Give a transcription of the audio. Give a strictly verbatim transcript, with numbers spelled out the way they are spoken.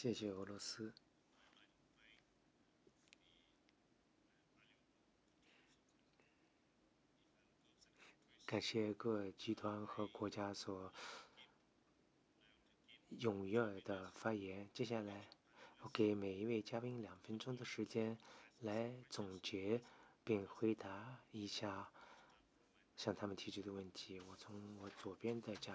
谢谢俄罗斯。感谢各集团和国家所踊跃的发言。接下来，我给每一位嘉宾两分钟的时间来总结并回答一下向他们提出的问题。我从我左边的嘉